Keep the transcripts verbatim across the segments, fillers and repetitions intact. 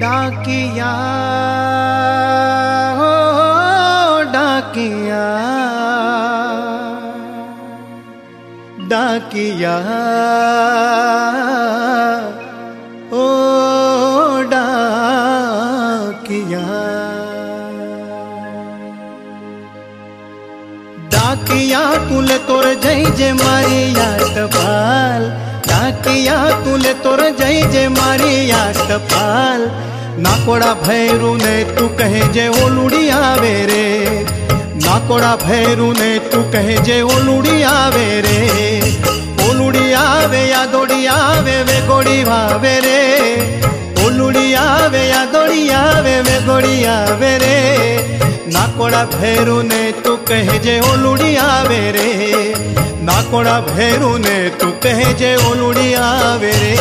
डाकिया हो डाकिया डाकिया ओ डाकिया डाकिया तुले तोर जय जय मारी याट पाल डाकिया तुले तोर जय जय मारी याट पाल नाकोड़ा भैरू ने तू कहे जे ओलुड़ी आवे रे नाकोड़ा भैरू ने तू कहे जे ओलुड़ी आवे रे ओलुड़ी आवे या दौड़ी आवे वे गोड़ी भावे रे ओलुड़ी आवे या दौड़ी आवे वे गोड़ी आवे रे नाकोड़ा भैरू ने तू कहे जे ओलुड़ी आवे रे नाकोड़ा भैरू ने तू कहे जे ओलुड़ी आवे रे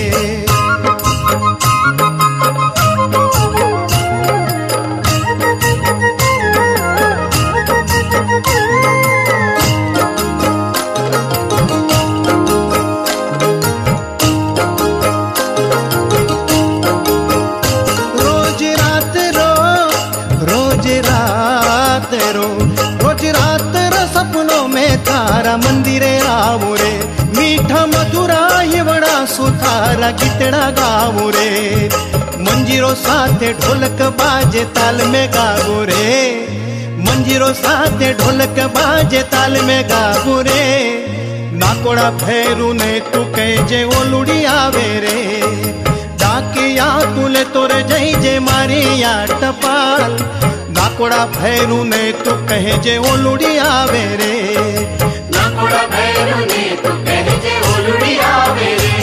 रोज रात रो सपनों में थारा मंदिरे आवो रे मीठा मधुरा ये बड़ा सुथारा गीतड़ा गावो रे मंजीरो साथे ढोलक बाजे ताल में गावो रे मंजीरो साथे ढोलक बाजे ताल में गावो रे नाकोड़ा भैरू ने तू कहे जे ओलुड़ी आवे रे डाकिया तुले तोरे जय जय मारी याट पाल नाकोड़ा भैरू ने तू कहे जे ओलुड़ी आवे रे नाकोड़ा भैरू ने तू कहे जे ओलुड़ी आवे रे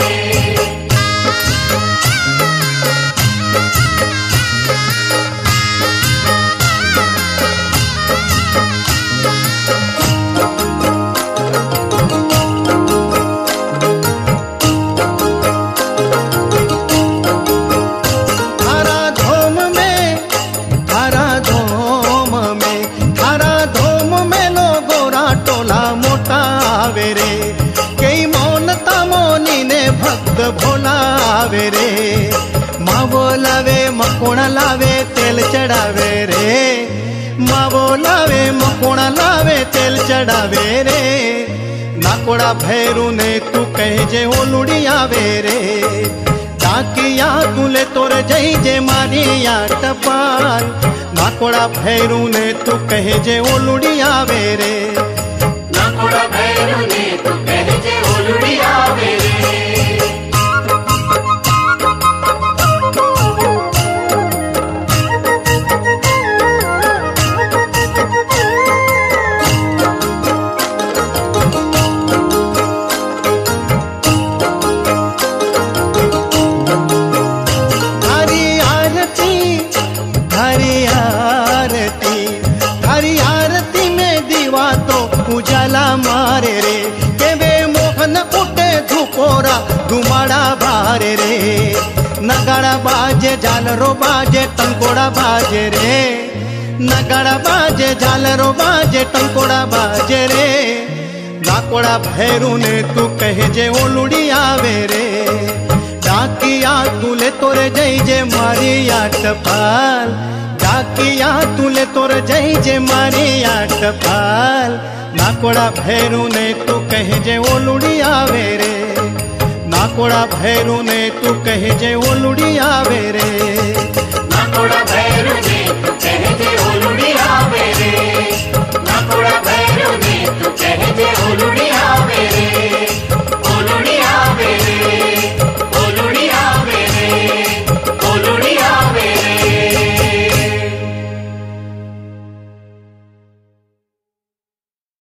भक्त भोलावे रे माँ बोलावे मकोड़ा लावे तेल चढ़ावे रे माँ बोलावे मकोड़ा लावे तेल चढ़ावे रे नाकोड़ा भैरू ने तू कहे जे ओलुड़ी आवे रे डाकिया तुले तोर जय जय मारी याट पाल नाकोड़ा भैरू ने तू कहे जे ओलुड़ी आवे रे नाकोड़ा भैरू ने तू कहे जे ओलुड़ी आवे रे उजाला मारे रे केवे मोहन उठे धुपोरा धुमाड़ा भारे रे नगाड़ा बाजे झालरो बाजे टंकोड़ा बाजे रे नगाड़ा बाजे झालरो बाजे टंकोड़ा बाजे रे नाकोड़ा भैरू ने तू कहे जे ओलुड़ी आवे रे डाकिया तुले तोरे जय जय मारी याट पाल डाकिया तुले तोरे जय जय मारी याट पाल नाकोड़ा भैरू ने तू कहे जे ओलुड़ी आवे रे नाकोड़ा भैरू ने तू कहे जे ओलुड़ी आवे रे नाकोड़ा भैरू